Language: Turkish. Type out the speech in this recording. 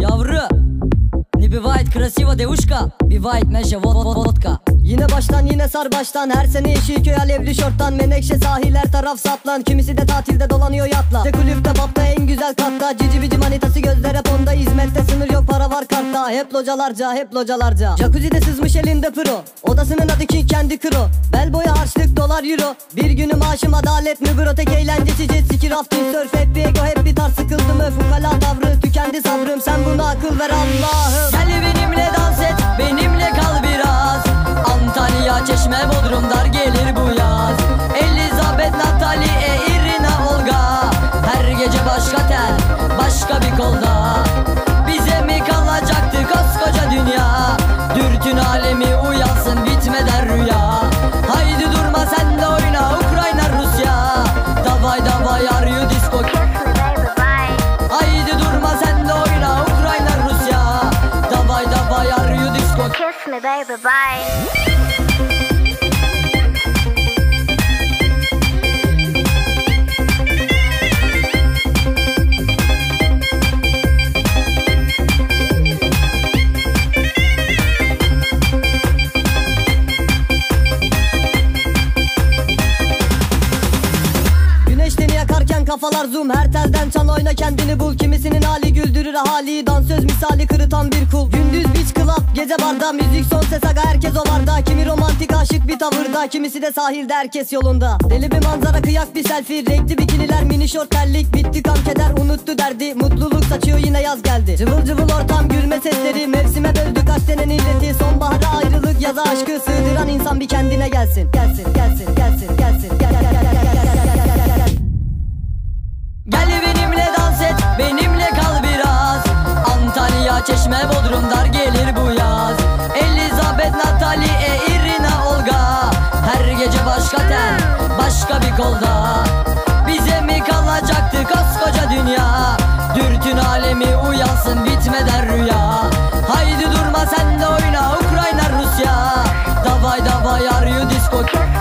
Yavru Nibi white krasiva devuşka. Bir white meşe vodka. Yine baştan yine sar baştan. Her sene Yeşilköy alevli şorttan. Menekşe sahil her taraf saplan. Kimisi de tatilde dolanıyor yatla. De kulüpte babda en güzel katta. Cici bici manitası gözler hep onda. Hizmette sınır yok para var kartta. Hep localarca hep localarca. Jacuzzi'de sızmış elinde pro. Odasının adı King kendi kro. Bel boyu harçlık dolar euro. Bir günü maaşım adalet mi bro. Tek eğlencesi jet ski rafting surf. Hep bir ego hep bir tar sıkıldı mı. Fukala tavrı tükendi sabrım. Sen buna akıl ver Allah'ım. Gel benimle dans et, benimle kal biraz. Antalya, Çeşme, Bodrum dar gelir bu yaz. Elizabeth, Natalie, Irina, Olga. Her gece başka tel, başka bir kolda. Bize mi kalacaktı koskoca dünya? Dürtün alemi uyansın bitmeden rüya. Haydi durma sen de oyna Ukrayna, Rusya. Davay davay are you disco? Haydi durma sen de oyna Ukrayna, Rusya. Davay davay are you disco? Kiss me baby bye. Kafalar zoom her telden çal oyna kendini bul. Kimisinin hali güldürür hali. Dansöz misali kırıtan bir kul. Gündüz beach club gece barda. Müzik son ses aga herkes o varda. Kimi romantik aşık bir tavırda. Kimisi de sahilde herkes yolunda. Deli bir manzara kıyak bir selfie. Renkli bikiniler mini şort terlik. Bitti kan keder unuttu derdi. Mutluluk saçıyor yine yaz geldi. Cıvıl cıvıl ortam gülme sesleri. Mevsime böldü kaç senenin illeti. Sonbahara ayrılık yaza aşkı. Sığdıran insan bir kendine gelsin. Gelsin gelsin gelsin gelsin gel gel gel gel gel gel gel gel gel gel. Gel benimle dans et, benimle kal biraz. Antalya, Çeşme, Bodrum dar gelir bu yaz. Elizabeth, Natalie, Irina, Olga. Her gece başka tel, başka bir kolda. Bize mi kalacaktı koskoca dünya? Dürtün alemi uyansın bitmeden rüya. Haydi durma sen de oyna Ukrayna, Rusya. Davay davay are you disco?